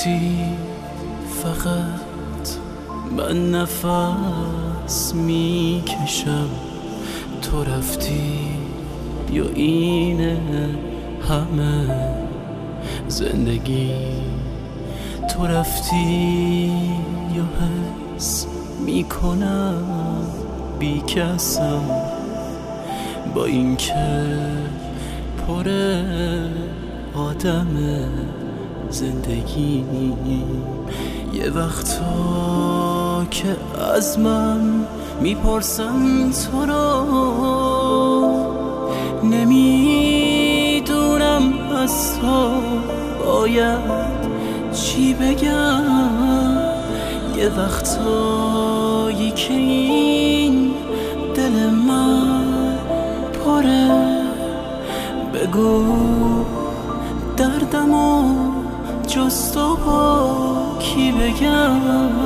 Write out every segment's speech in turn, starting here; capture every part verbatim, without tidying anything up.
گفتی فقط من نفس میکشم، تو رفتی یا اینه همه زندگی؟ تو رفتی یا حس میکنم بی کسم، با اینکه پر آدم زندگی. یه وقتا که از من میپرسم تو رو، نمیدونم از تو باید چی بگم. یه وقتایی که این دل من پره، بگو دردمو جز تو با کی بگم.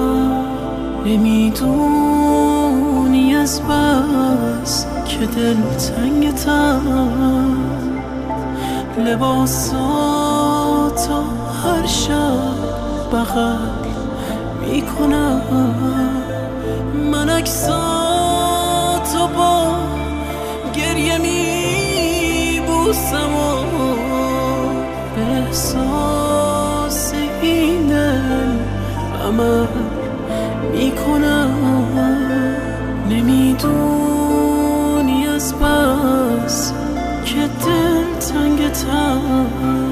نمیدونی از بس که دل تنگتم، لباساتو هر شب بغل میکنم. من عکساتو با گریه میبوسم و به احساس این دل عمل میکنم. نمیدونی از بس که دل تنگتم،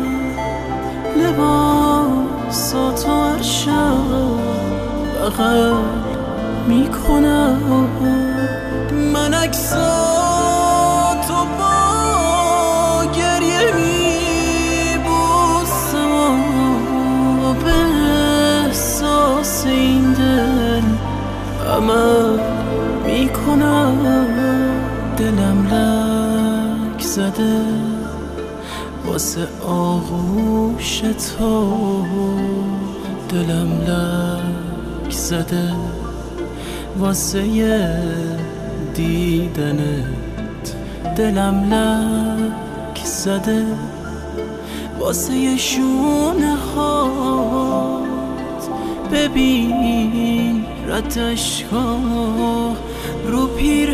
لباساتو هر شب بغل میکنم. من عکساتو با گریه میبوسم و به احساس این دل عمل میکنم. دلم لک زده واسه آغوش تو، دلم لک زده واسه یه دیدنت، دلم لک زده واسه یه شونه هات. ببین رد اشکا رو پیر